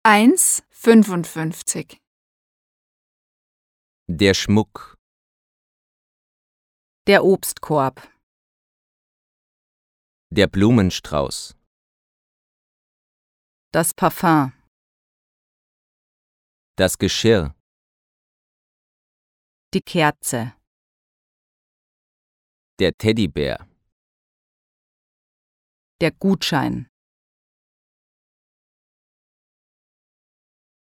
1,55. Der Schmuck, Der Obstkorb. der Blumenstrauß, Das Parfum. das Geschirr, Die Kerze. der Teddybär, Der Gutschein.